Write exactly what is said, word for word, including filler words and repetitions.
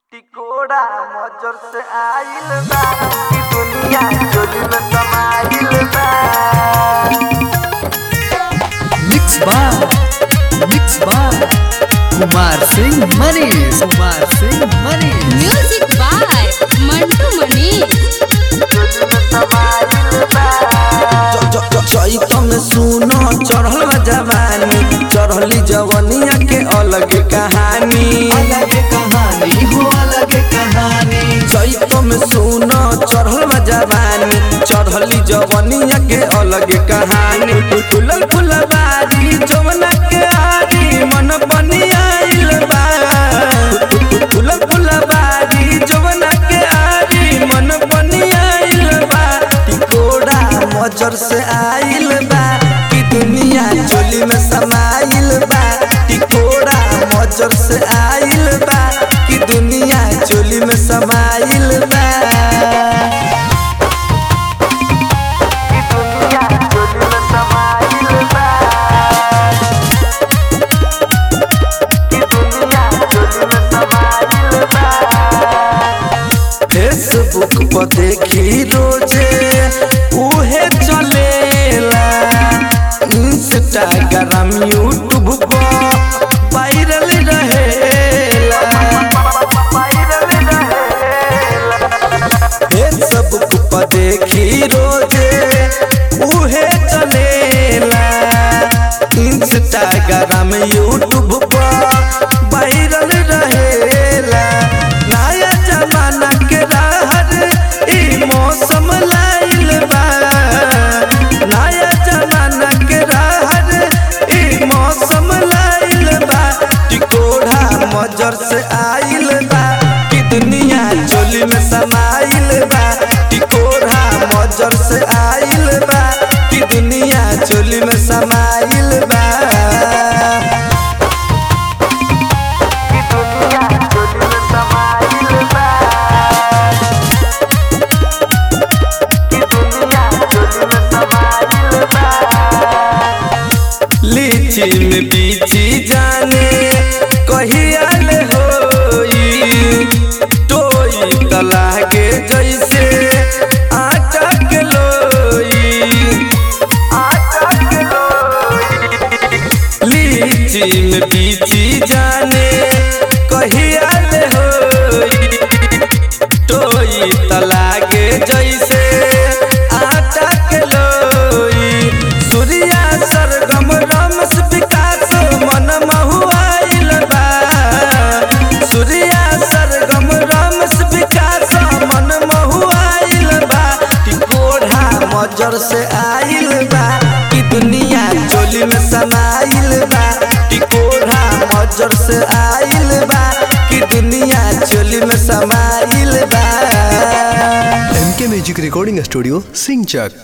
टिकोड़ा मजर से आइल बा कि दुनिया चोली में समाइल बा। मिक्स बार मिक्स बार कुमार सिंह मनीष कुमार सिंह मनीष म्यूजिक बाय मंटू मनीष। चोली में समाइल बा। चैत में सुनो चढ़ल जवानी चढ़ली जवनिया के अलग कहानी अलग कहानी हो अलग कहानी। चैत में सुनो चढ़ल जवानी चढ़ली जवनिया के अलग कहानी फुलल फुलबारी जवना के आरी मन बनियाइल बा। फुलल फुलबारी जवना के आरी मन बनियाइल बा। टिकोड़ा मजर से आइल बा कि दुनिया चोली में समाइल बा। टिकोड़ा मजर से आइल बा कि दुनिया चोली में समाइल बा। कि दुनिया चोली में समाइल बा। कि दुनिया चोली में समाइल बा। फेसबुक पर देखी रोजे उहे चलेला इंस्टाग्राम यूट्यूब पर वायरल रहेला। फेसबुक पर देखी रोजे उहे चलेला इंस्टाग्राम यूट्यूब पर वायरल रहेला। नया जमाना के रहर ई मौसम लाइल बा। नया जमाना के रहर ई मौसम लाइल बा। टिकोड़ा मजर से आइल बा कि दुनिया चोली में समाइल बा। टिकोड़ा मजर से आइल बा कि दुनिया चोली में समाइल बा। कि दुनिया चोली में समाइल बा। कि दुनिया चोली में समाइल बा। लीची में बीची जाने कहियाल होई टोई तलागे जैसे आटा के लोई। आटा के लोई। लीची में बीची जाने कहियाल होई टोई तलागे जैसे आटा के लोई। सूर्या सरगम रमस विकास मन महुआइल बा। सूर्या सरगम रमस विकास मन महुआइल बा। टिकोड़ा मजर से आइल बा कि दुनिया चोली में समाइल बा। टिकोड़ा मजर से आइल बा कि दुनिया चोली में समाइल बा। एम के म्यूजिक रिकॉर्डिंग स्टूडियो सिंचक।